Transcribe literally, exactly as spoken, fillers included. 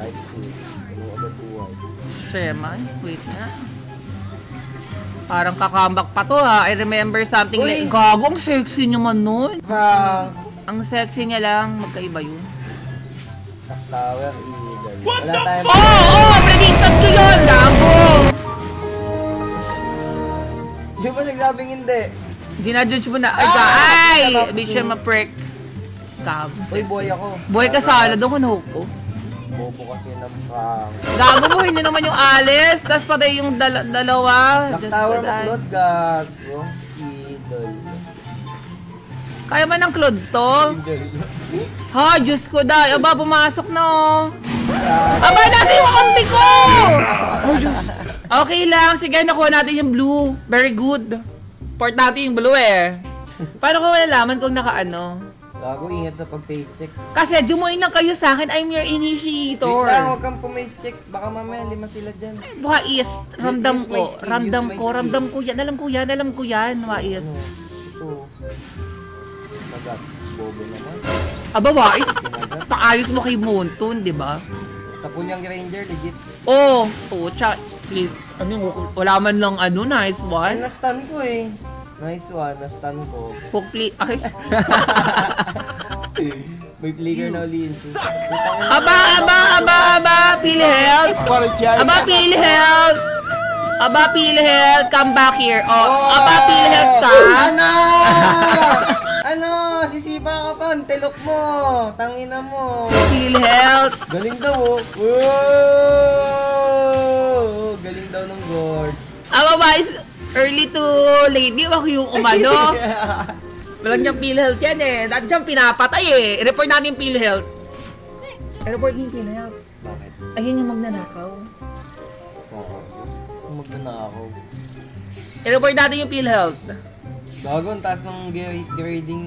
Type two. Ano agad buhay. Shema, wait nga. Parang kakambak pa to ha. I remember something Uy! like, gago, ang sexy naman nun. Frank. Ang sexy niya lang, magkaiba yun. Top tower, eagle. Wala tayong... Oo! Oh, oh, predicted ko yun! Gago! Di ba nagsabing hindi? Ginadjudge mo na. Ay, Ah! ay! Sarap. Ibig siya ma-prick. Gago. Uy, boy ako. Boy ka salad ako no ko. Bobo kasi ng Frank. Gago mo, hindi naman yung alis. Tapos patay yung dala dalawa. Top Just tower, for that. maklot, gago. Idol. Kaya ba ng Claude to? Idol. Ha, Diyos ko dahil. Aba, pumasok na oh. Aba, natin yung kampi ko! Oh, Diyos. Okay lang. Sige, nakuha natin yung blue. Very good. Port natin yung blue eh. Paano ko malalaman kung naka-ano? Gago, ingat sa pag-face check. Kasi jumoin lang kayo sa akin. I'm your initiator. Wait lang, huwag kang pumace check. Baka mamaya lima sila dyan. Wais, ramdam Use my ko. skill, Ramdam use my ko, skill. ramdam ko yan. Alam ko yan, alam ko yan. Wais. Ano? Ito. Sagat. Bobo naman. Aba, Wais. Kinagat. Paayos mo kay Moonton, di ba? Sa punyang ranger, legit. Oh, pucha. Please. Ano, wala man lang ano, nice Ay, one. na-stun ko eh. Nice one, na-stun ko. Cook please. Ay. May flicker na uli yun. Aba, aba, aba, aba, PhilHealth. Aba, PhilHealth. Aba, PhilHealth. Come back here. Oh, aba, PhilHealth ka. Ano? Ano? Sisipa ka pa. Ang telok mo. Tangina mo. PhilHealth. Galing daw oh. Whoa! Galing daw ng guard. Aba, Wais. Early to late. Di ba ako yung umano? Walang niyang PhilHealth yan eh. Dati siyang pinapatay eh. I-report natin yung PhilHealth. I-report niyo yung PhilHealth. Bakit? Ayun yung magnanakaw. Oo. Kung magdana ako. I-report natin yung PhilHealth. Gago, ang taas ng gra- grading